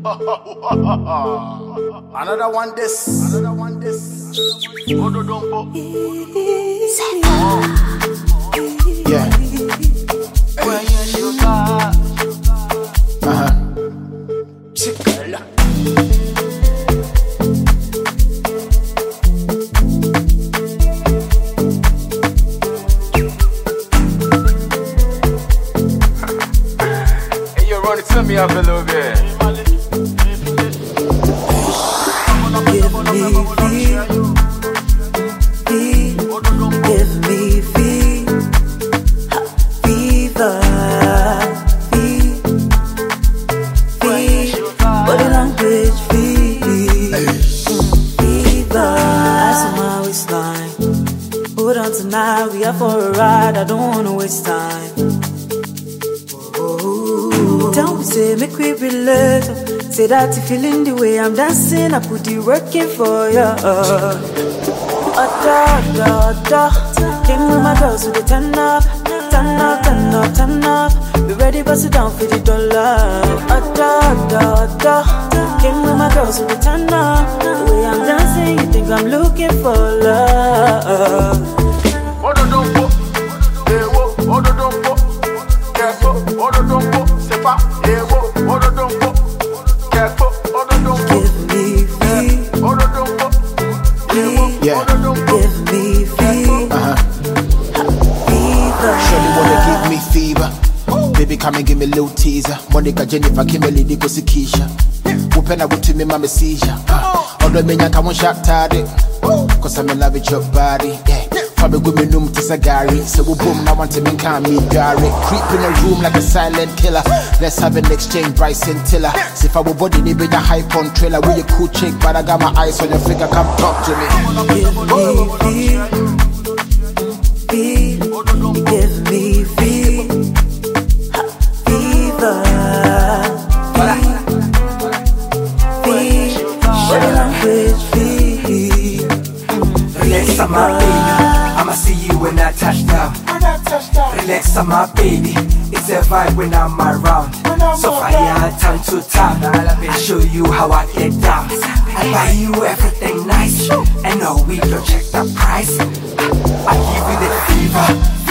Another one this. Yeah. Chickala. Hey, you run it to me up a little bit. Give me fever, body language fever. Eyes on my waistline. Hold on tonight, we are for a ride. I don't wanna waste time. Tell me, say, make we relate. Say that you feeling the way I'm dancing, I put the work in for you. Came with my girls with the turn up. Be ready, bust it down for the dollar. Came with my girls with the turn up. The way I'm dancing, you think I'm looking for love. Yeah. Give me Surely wanna give me fever. Baby, come and give me a little teaser. Monica, Jennifer, Kimberly, Nico, Sikisha. Whooping out to me, mama seizure. Although me, I won't shut tardy. Cause I'm in love with your body. Yeah. Probably with me room to Sagari. So we boom, I want to make me Gary. Creep in a room like a silent killer. Let's have an exchange, Bryson Tiller. See if I will body, need a hype on trailer. We a cool chick, but I got my eyes on your figure. Come talk to me. Give me fever. Body language Relax, I'm my baby. I'ma see you when I touch down. Relax, I'm my baby. It's a vibe when I'm around. So fire, time to time. I show you how I get down. I buy you everything nice. And no, we don't check the price. I give you the fever.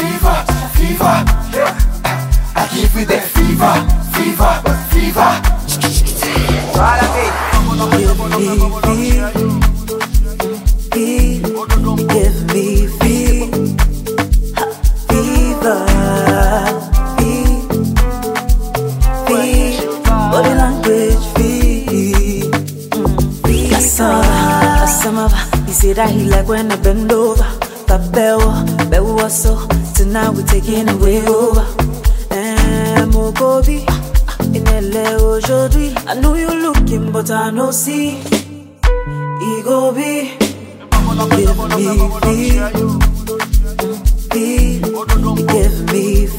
I give you the fever. Give me fever. Body language I saw he said that he like when I bend over. Bewo so tonight we taking away over. Mokobi in LA aujourd'hui. I know you looking but I no see. Ego be. Give me